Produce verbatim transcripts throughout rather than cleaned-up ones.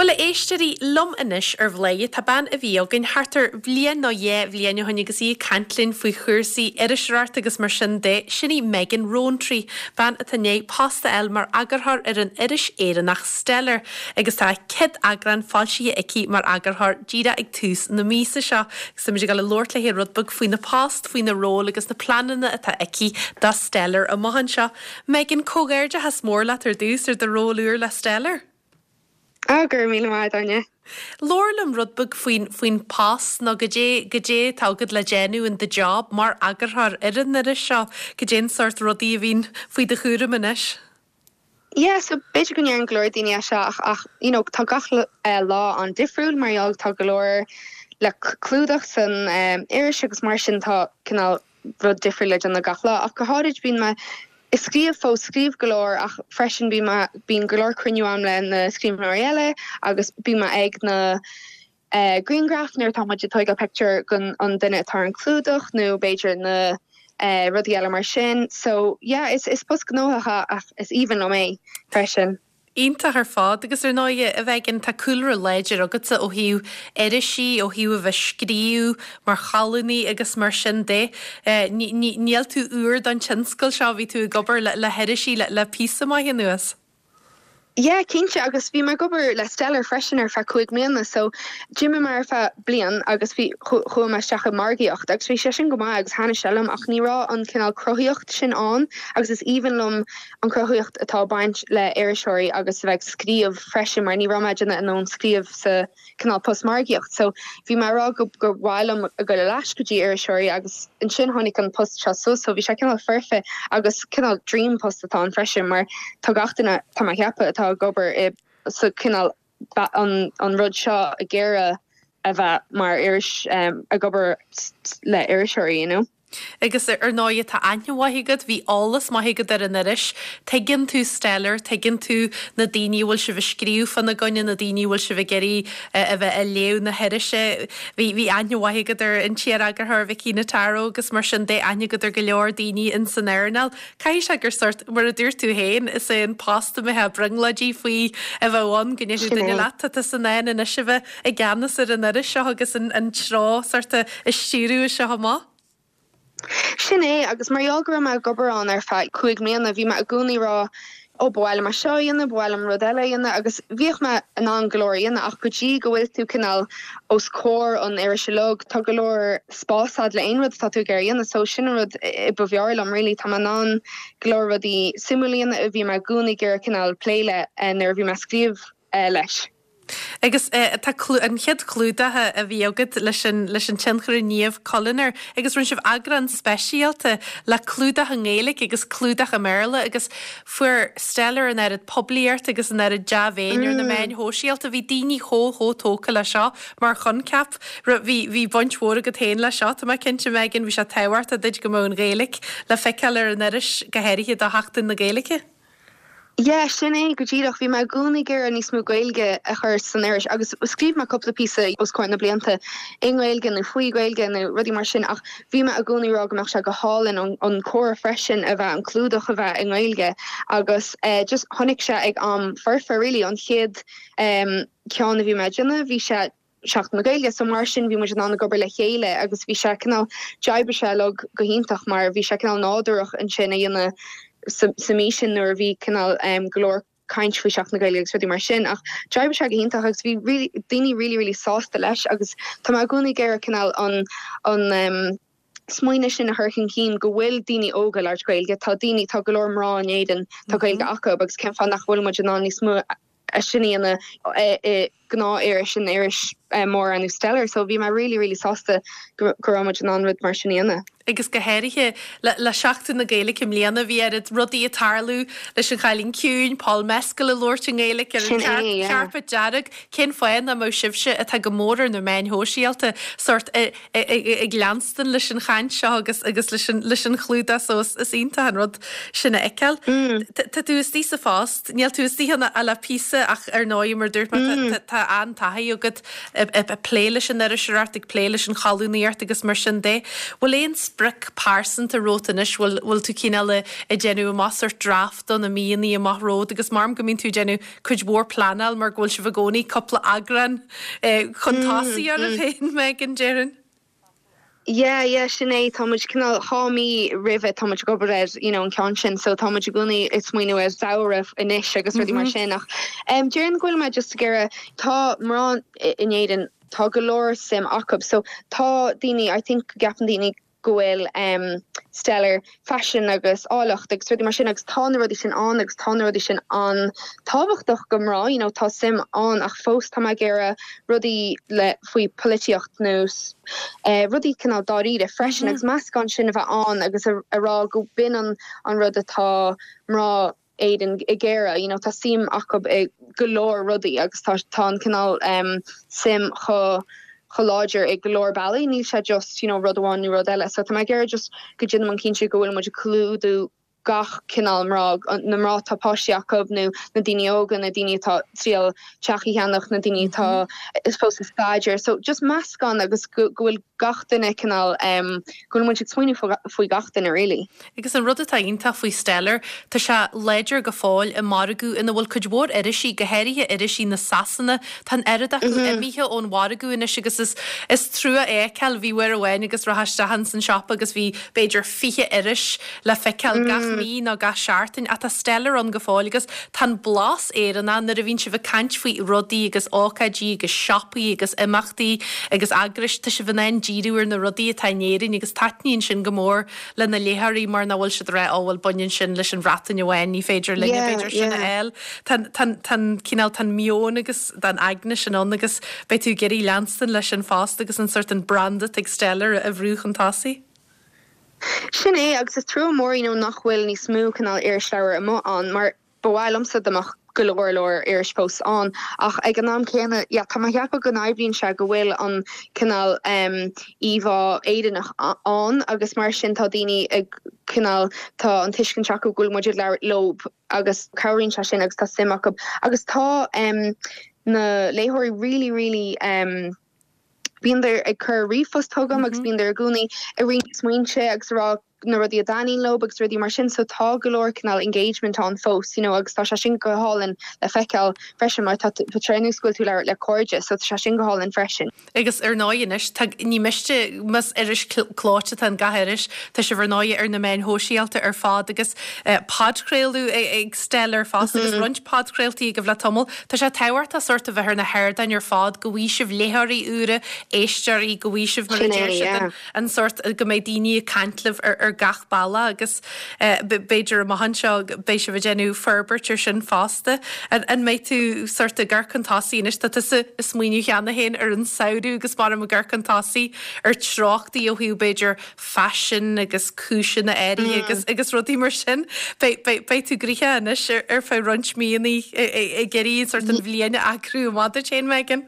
Well éisteí lom inis ar bléie tá ban a bhí gin hartar bblion nó dhé bblion honnig í cantlinn faoi chuirsaí irisráart agus mar sin dé sinní Megan Rowntree ban a tanné pasta el mar agarthar ar an iris éan nach stellar agus tá kid agran fáilsí ici mar agarthar díra ag tús na mísa seo sem gal le Lord le hé rudbug faoin na past faoin na ró agus na planana atá ici da stellar a mahan seo. Megan cógéirde has mór le ar dús ar de róúr le stellar. Agur míle mai daine. Lorlam rudbug faoin faoin pas nó go dé go dé tágad le dénú in de job mar agarthar ian is seo go dé sort rodí a bhín faoi de chuúra manis. Yeah, so beidir gon an glóir daine seach ach you know, tá gach lá an difriúil marall tá golóir le clúdach san um, iris agus mar sin tá cinál rud difriúil an na gach lá ach go háid bín me is skrif fó skrif galore ach freshen bí ma bín galore cruniú am le na screen Marielle agus bí ma ag na uh, greengraf near tá muid toiga picture gun an dinne tar an clúdach nó beidir na uh, rudi eile mar sin so yeah is is pos gnócha ach is even lo mé freshen. Ínta ar fád agus ar náide a bheitgin tá coolra leidir agus ó hiú irisí ó hiú a bheith scríú mar chalaní agus mar sin dé. Níl tú úr don tinscail seo bhí tú gobar le heirisí le písa mai hin nuas. Yeah, Kinse agus bhí mar gobar le stellar freshener fa chuig mlíana so Jimmy mar fa blian agus bhí chu me seacha margaíocht agus bhí sé sin go mai agus hána sellum ach nírá an cinál croíocht sin an agus is even lom an croíocht atá baint le iriseoirí agus bheith scríomh freisin mar ní ráimeidena an ón scríomh sa cinál post margaíocht so bhí mar rá go gur bhhailm a go le leiscodí iriseoirí agus in sin tháinig an post so so bhí sé cinál ferfe agus cinál dream post atá an freisin mar tá gatainna tá mai ceappa atá gober e so kinal an an rud seo a gera a bheit mar irish um, a gober le iriseoirí you know. Agus ar náide tá ainehhaigad bhí álas maigad ar an iris, teiginn tú stellar, teiginn tú na daoine bhfuil se bh scríú fan na gunne na daoine bhfuil se bh geirí a bheith a léú na heirise, bhí bhí ainehhaigad ar in tíar agur thar bh cí na taró agus mar sin dé ainegad ar go leor daoine in san airnal. Cai se gur sort mar a dúir tú héin is é an pasta me he brungladí faoi a bhhain gine duine leta a san éin in is bheith i gceannas ar an iris seo agus an trá sorta is siúú se ha. Sin é agus marall go me gobar an ar fe chuig mlíana bhí me a gúnaí rá ó bhile mar seoíanana bhilm rodéileanana agus bhíoh me an an glóíanana ach gotí go bhfuil tú cinál os cór an iriselóg tá golóir spásad le aonrad tá tú géiríanana so sin rud i bhhearlam rilí tá an an glóir rudí simúlíanana a bhí me gúnaí gur cinál pléile an ar bhí me scríomh leis. Agus an chead clúdathe a bhí agad leis an tinchar níomh colinar, agus run sibh agran speisialta le clúdathe ngéalaigh agus clúdathe méla agus fuair stellar an airad poblíart agus an airad deabhéinear na main hóisialta bhí daoine thó thó tóca le seo mar chuncap bhí bonthóra go tain le seo tá cinnte Megan bhí se tehhart a duid go món ngéalaigh le feiceal ar an iris go héirithe do heachtain na Gaeilge. Yeah, sin é go ddíach bhí me gúnaí gur an níos mú gailge a chur san iris agus scríb me coppla písa os chuin na blianta inghilge na faoi gailge na rudí mar sin ach bhí me a gúnaí rá goach se go hálinn an córa freisin a bheith an clúdach a bheith in gailge agus uh, just tháinig se ag am farfa rilí an chéad um, ceanna bhí meidena bhí se seach na gailge so mar sin bhí mar an gobar le chéile agus bhí se cinál jaibre se le go hiintach mar bhí se cinál nádúach an sin a dhéanana summation nor vi canal um glor kaint fi seach na gaile rudi mar sin ach driver se hinta agus vi really déni really really sásta leis agus tá ma gona geir canal an an um smuoine sin a hurcin cín go bhfuil daoine óga leir gailge tá daoine tá golóir mrá an éan tá gailge acu agus cem fan nach bhfuil mu an ní smú a sinna gná éir sin éiris mór anú stellar so bhí ma really really sásta go mu an anrud mar sinna. Agus go héirithe le seachtain na Gaeilge im líana bhí ar rudaí a tarlú leis an chailín ciún, Paul Mescal le Lord an Gaeilge ar an cearpa dearag cin foiin na mó sibse a go mór na main hóisialta sort i glanstan leis an chaint seo agus agus leis an chlúda so is ionta an rud sinna eiceil. Tá tú is tí sa fást, níl tú is tíhanna a le písa ach ar náim mar dúirt tá a an taí agad pléile sin ar seartig pléile an chaúníart agus mar sin dé. Bhfuil éon spric pársan a rótanis bhfuil tú cíile i genú masar draft don na míí amachród agus marm gomín tú genú chuid mór planal mar ghfuil se bh gcónaí coppla agran chutáí ar a féin me an Jaron. Yeah, yeah, sinné táid cinál hámí rih táid gobaréid you know, an cean so táid gúnaí is muoinú ar saoirh inis agus ruí mar sinnach. Um, Déan ghfuil me just gcéire tá mrán inéan tá go leir sim acab, so tá daoine I think gapan daoine gohfuil um, stellar fashion agus álacht agus ruí mar sin agus tána rudí sin an agus tána rudí sin an táhachtach go mrá, you know, tá sim an ach fós tá gcéire rudí le faoi políocht nús uh, rudí canál dáíide freisin agus meascán sin a bheith an agus ará go bin an an rud atá mrá éan i ggéire, you know, tá sim acab i golóir rudí agus tá tá canál um, sim cho choláidir ag golóir bailí, ní sé just you know, rudháin ní rud eile, so tá mai ggéir just go dtí man cínse go bhfuil muidir clúdú gach cinál mrá na mrá tápáisiacob nó na daine ógan na daine tá tríal teachí cheannach na daine tá is fós is Skyger, so just meascán agus gohfuil gachtainna cinál um, gohfuil muid smuoinú faoi gachtainna really. Agus an rud atá ionta faoi stellar tá se léidir go fáil i maragú ina bhfuil chuid mór irisí gohéirithe irisí na sasanna tan airada chu imíthe ón maragú ina agus is is trua éceil bhíhar ahhain agus rathaistehan san seop agus bhí beidir fiche iris le feiceil gach mí ná ga seaartain a tá stellar an go fáil agus tan blas éanna na a bhín si bh cant faoi rudaí agus ácaidí agus sioppaí agus imachtaí agus agris tá si bhnain díúir na rudaí a tainéirin agus taitníonn sin go mór le na léthirí mar na bhfuil si ré áhfuil buinn sin leis an bhreatain bhhain ní féidir le féidir sin eil tan cíál tan mion agus den aigna sin an agus bei tú geirí Lanston leis an fást agus an sort an brandat ag stellar a bhrúch an tasí. Sin é agus is trú mór you know, nachhfuil ní smú canál airslair am an mar bhhailmsa amach golóirlóir airspós an ach ag an náam céanna ja tá heappa go naibblionn se go bhfuil an canál um, íbhá éidirnach an agus mar sin tá daoine ag canál tá an tuiscin teach go gúil muidir le lob agus cabhríonn se sin agus tá simach agus tá um, na léthirí really really um, bíon there ag chur rifos tugam agus bíon there gúnaí a ri smuoinse agus rá na rudí a daín lob agus rudí mar sin so tá golóir canál engagement an fós, you know, agus tá se sin go hálinn le feiceil freisin mar patrénúscoil tú le le cóide, so tá sin go hálinn freisin. Agus ar náis ní meiste mas iris cláte an gahéiris tá se bhar náide ar na main hóisialta ar fád agus padcréilú ag stellar fást agus runt padcréiltaí go bhla tomol, Tá sé tehart a sorta bheithar na hairdain ar fád go bhí sibh léthirí ure éistearí go bhí sibh mar an sort go méid daoine cantlih ar gach balla agus uh, beidir a mahanseo béise bh genú ferbertir sin fásta an méid tú sort a ggurcantáí inis dat is smuoinú cheanna héin ar an saoú agus mar a ggurcantáí ar trochttaí ó hiú beidir fashion agus cúsin na éí agus agus rudí mar sin Bei tú gríthe inis ar fá runt míí i geirí sort an bbliana acrú máidir chéin megan.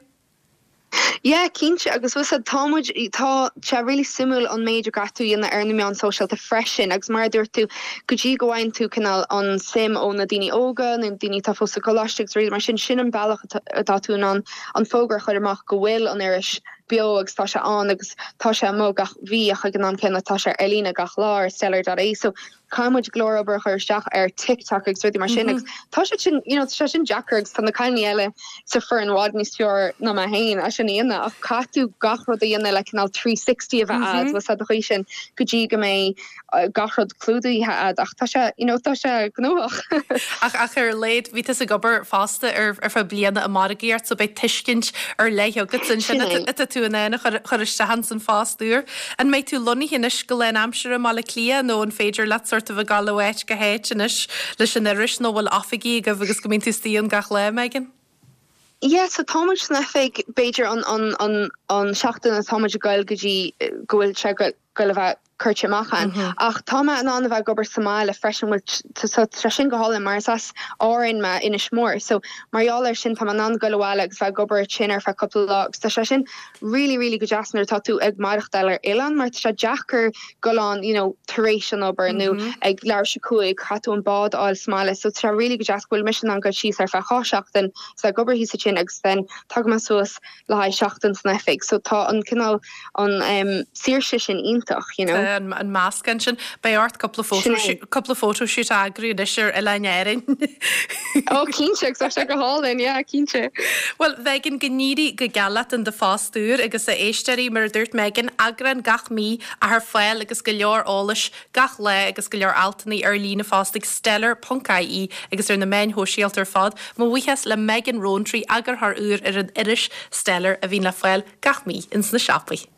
Yeah, Kinse agus was a támuid tá se really simú an méidir gatú na airnami an social te freisin agus mar dúir tú gotí gohain tú canál an sim ó na daine óga na daine tá fós choláisteach ri mar sin sin an bailach atá tú an an fógar chuir amach go bhfuil an iris bio agus tá se an agus tá se mó gach bhí a chu gan an cena tá se Elína gach lár stellar dar é so caimuid glórabar chuirteach ar TikTok agus ruí mar sin tá se sin you know se sin Jackargs tan na caiine eile sa fur an wad níos teor na ma hain a sin íana ach catú gachrod a dhéana le canál three sixty a bheith ads was a chuí sin gotí go mé gachrod clúdaí ad ach tá se you know tá se gnóach ach ach ar leid ví a gobar fásta ar ar fa bliana a margéart so bei tiiscint ar leiche go sin sin tú anna chuiriste han san fástúr an méid tú loní hinis go le amsere má le clia nó an féidir le sort of a galhait go héitinis leis an iris nó bhfuil afigí go bhgus go mín tú stíon gach le megan. Yeah, so Thomas Sneffig Beiger on on on on seachtain a Thomas gail gotí gohfuil se go le bheith chuirteachchan ach táma an an bheith gobar Somália freisin tre sin go hála mar as áin me ina smór so marall sin tá an an gohile agus bheith gobar sinar fe couple logs Tá se sin really really go jaasnar tatú ag marach deir Ilan mar se Jackar goán you know taréis an ober nu ag leir se cuaig chatú an bad áil Somália so tre really go jaasfuil mission an go síos ar fe cháseachtain so gobar hí sa sin agus den tag man suas le haid seachtain san efik so tá an cinál an um, sírse sin ítach you know an máscan sin bei art couple of photos couple of photos shoot agri is er eleinérin oh kinse se go hálinn ja kinse well vegin gníri go galat in de fastúr agus a éisteí mar dúirt megin agran gach mí a haar foiil agus go leor ális gach le agus go leor altaní ar lína fástig stellar Pcaí agus ar na main hóisialtar fad má bhuichas le Megan Rowntree agar haar úr ar an iris stellar a bhín le foiil gach mí ins na siapaí.